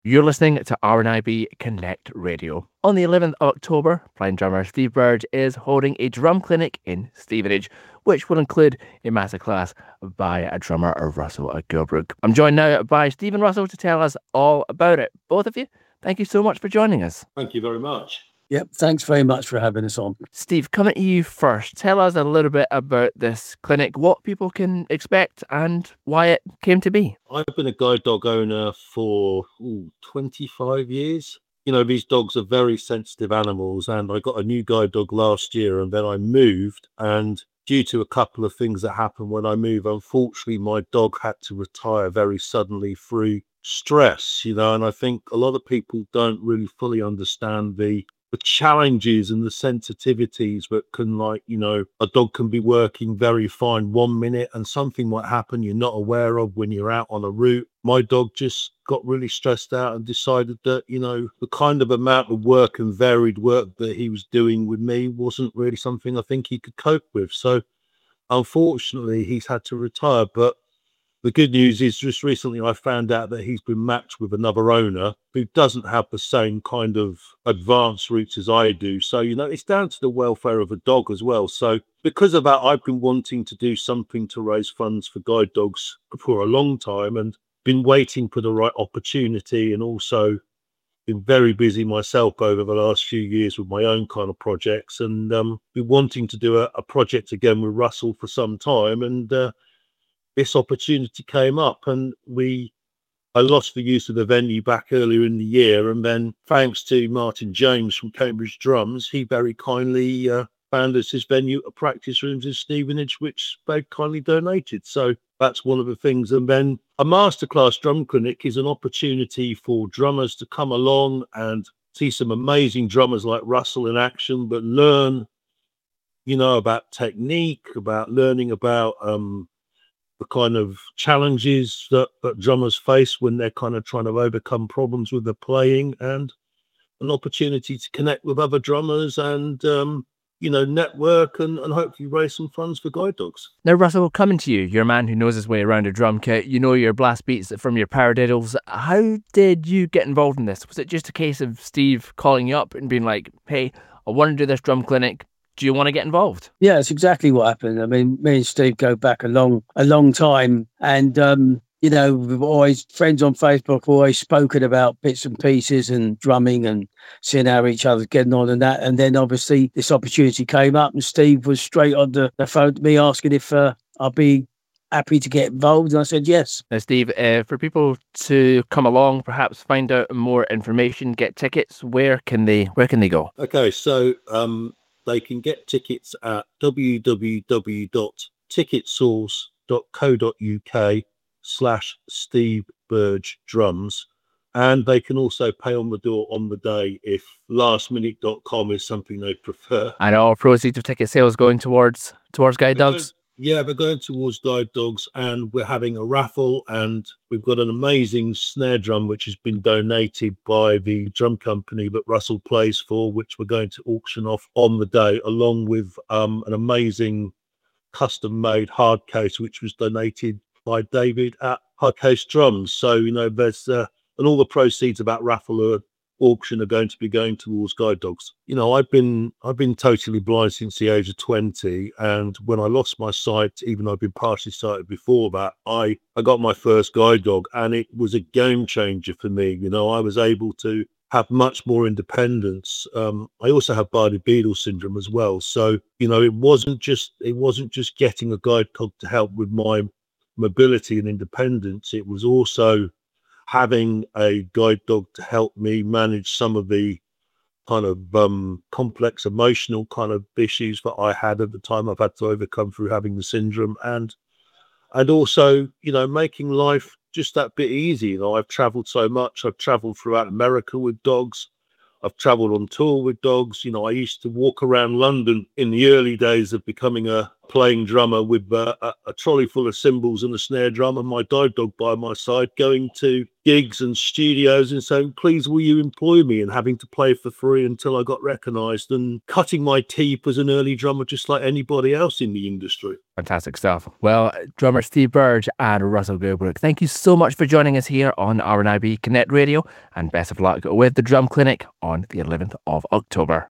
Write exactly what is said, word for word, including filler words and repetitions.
You're listening to R N I B Connect Radio. On the eleventh of October, blind drummer Steve Burge is holding a drum clinic in Stevenage, which will include a masterclass by a drummer, Russell Gilbrook. I'm joined now by Steve and Russell to tell us all about it. Both of you, thank you so much for joining us. Thank you very much. Yep, thanks very much for having us on. Steve, coming to you first, tell us a little bit about this clinic, what people can expect and why it came to be. I've been a guide dog owner for ooh, twenty-five years. You know, these dogs are very sensitive animals, and I got a new guide dog last year, and then I moved, and due to a couple of things that happened when I moved, unfortunately, my dog had to retire very suddenly through stress, you know, and I think a lot of people don't really fully understand the the challenges and the sensitivities that can, like, you know, a dog can be working very fine one minute and something might happen you're not aware of when you're out on a route. My dog just got really stressed out and decided that, you know, the kind of amount of work and varied work that he was doing with me wasn't really something I think he could cope with. So unfortunately, he's had to retire. But the good news is just recently I found out that he's been matched with another owner who doesn't have the same kind of advanced routes as I do. So, you know, it's down to the welfare of a dog as well. So because of that, I've been wanting to do something to raise funds for guide dogs for a long time and been waiting for the right opportunity, and also been very busy myself over the last few years with my own kind of projects, and um, been wanting to do a, a project again with Russell for some time. And uh, this opportunity came up, and we I lost the use of the venue back earlier in the year, and then thanks to Martin James from Cambridge Drums, he very kindly uh, found us his venue at Practice Rooms in Stevenage, which they kindly donated. So that's one of the things. And then a masterclass drum clinic is an opportunity for drummers to come along and see some amazing drummers like Russell in action, but learn, you know, about technique, about learning about um the kind of challenges that, that drummers face when they're kind of trying to overcome problems with their playing, and an opportunity to connect with other drummers and, um, you know, network and, and hopefully raise some funds for guide dogs. Now, Russell, coming to you, you're a man who knows his way around a drum kit. You know your blast beats from your paradiddles. How did you get involved in this? Was it just a case of Steve calling you up and being like, hey, I want to do this drum clinic. Do you want to get involved? Yeah, it's exactly what happened. I mean, me and Steve go back a long, a long time, and um, you know, we've always friends on Facebook, always spoken about bits and pieces and drumming and seeing how each other's getting on and that. And then obviously this opportunity came up, and Steve was straight on the, the phone to me asking if uh, I'd be happy to get involved, and I said yes. Now, Steve, uh, for people to come along, perhaps find out more information, get tickets, where can they where can they go? Okay, so um. They can get tickets at w w w dot ticket source dot co dot u k slash Steve Burge Drums. And they can also pay on the door on the day if last minute dot com is something they prefer. And all proceeds of ticket sales going towards towards guide dogs? Yeah, we're going towards guide dogs, and we're having a raffle, and we've got an amazing snare drum which has been donated by the drum company that Russell plays for, which we're going to auction off on the day, along with um, an amazing custom-made hard case which was donated by David at Hard Case Drums. So, you know, there's uh, and all the proceeds of that raffle are auction are going to be going towards guide dogs. You know, I've been I've been totally blind since the age of twenty, and when I lost my sight, even though I've been partially sighted before that, I I got my first guide dog, and it was a game changer for me. You know, I was able to have much more independence. Um, I also have Bardet-Biedl syndrome as well, so you know, it wasn't just it wasn't just getting a guide dog to help with my mobility and independence. It was also having a guide dog to help me manage some of the kind of um, complex emotional kind of issues that I had at the time I've had to overcome through having the syndrome, and and also, you know, making life just that bit easy. You know, I've traveled so much. I've traveled throughout America with dogs. I've traveled on tour with dogs. You know, I used to walk around London in the early days of becoming a playing drummer with uh, a, a trolley full of cymbals and a snare drum and my dive dog by my side, going to gigs and studios and saying, please, will you employ me, and having to play for free until I got recognised, and cutting my teeth as an early drummer just like anybody else in the industry. Fantastic stuff. Well, drummer Steve Burge and Russell Goldbrook, thank you so much for joining us here on R N I B Connect Radio, and best of luck with the Drum Clinic on the eleventh of October.